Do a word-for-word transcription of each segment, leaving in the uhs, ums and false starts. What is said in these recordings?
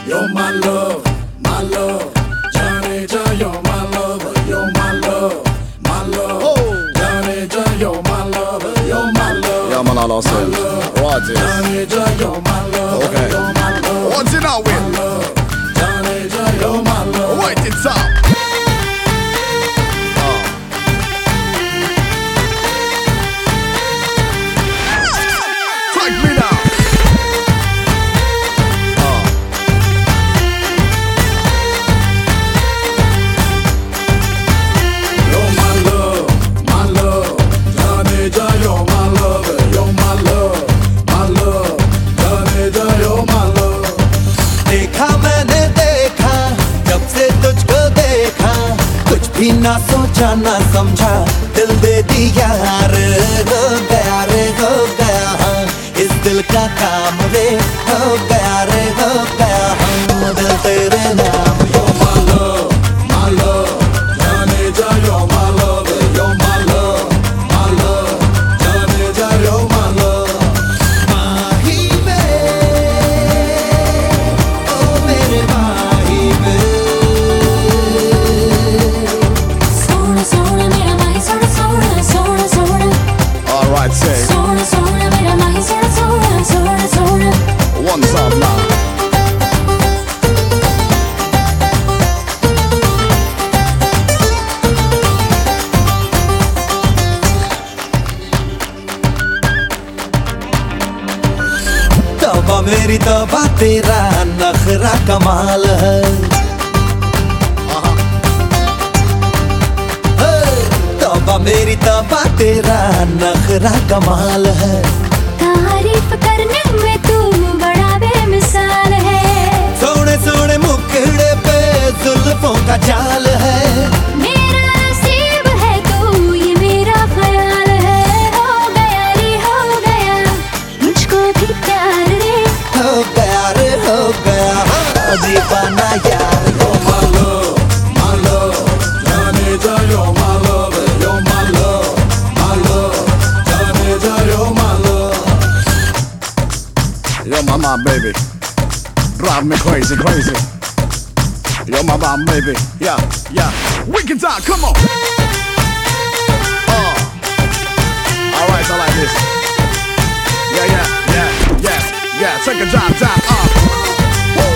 You're my love, my love. Johnny, John, you're my lover. You're my love, my love. Oh. Johnny, John, you're my lover. You're my love. Ja man, alla ser. What is? Johnny, John, you're my lover. Okay. You're my love. What's it now with? Johnny, John, you're my love. Wait, it's up. Take me now. You're my love, my love. Johnny, John, you're my lover. You're my love, my love. Johnny, John, you're my love. देखा मैंने देखा जब से तुझको देखा कुछ भी ना सोचा ना समझा दिल दे दिया रे हो गया रे हो गया हाँ इस दिल का काम रे हो गया रे हो गया हाँ दिल तेरे नाम You're my love, my love. Johnny, John, you're my lover. You're my love, my love. Johnny, John, you're my love. माही में ओ मेरे माही में सोना सोना मेरा माही सोना सोना सोना सोना All right, say. सोना सोना मेरा माही सोना सोना सोना सोना One time now. तौबा मेरी तौबा तेरा नखरा कमाल है हे, तौबा मेरी तौबा तेरा नखरा कमाल है तारीफ करने में तू बड़ा बेमिसाल है सोने सोने मुखड़े पे जुल्फों का जाल है मेरा नसीब है तू ये मेरा ख्याल है हो गया रे हो गया मुझको भी प्यार रे हो गया रे हो गया हाँ, दीवाना यार You're my love, my love. Johnny, John, you're my lover. You're my love, my love. Johnny, John, you're my love. You're my mom, baby. Drive me crazy, crazy. You're my mom, baby. Yeah, yeah. Wicked time, come on. Oh. All right, I like this. Yeah, yeah, yeah, yeah, yeah. Take a drive down. Uh. Woo.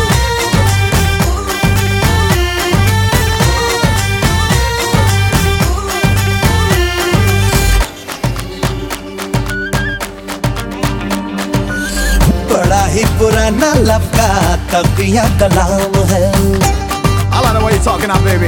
बड़ा ही पुराना लब का तकिया कलाम है I like the way you're talking now, baby.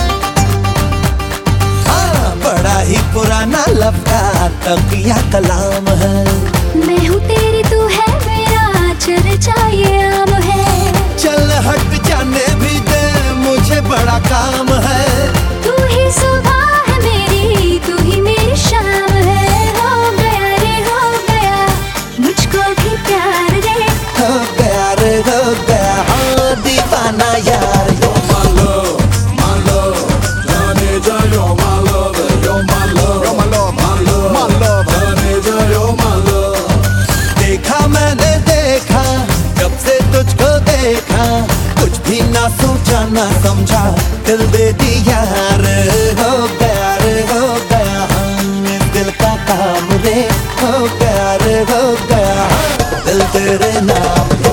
हाँ, बड़ा ही पुराना लब का तकिया कलाम है मैं हूँ तेरी तू है मेरा चर्चा ये आम है चल हट जाने भी दे मुझे बड़ा काम है तू ही सुबह है मेरी तू ही मेरी शाम है हो गया रे हो गया मुझको भी प्यार रे हो गया रे हो गया हाँ दीवाना यार My love, my love. Johnny, John, you're my lover. You're my love, You're my love, my love, my love. Johnny, John, you're my love. देखा मैंने देखा जब से तुझको देखा कुछ भी ना सोचा ना समझा दिल दे दिया रे हो गया रे हो गया हाँ इस दिल का काम रे हो गया रे हो गया हाँ दिल तेरे नाम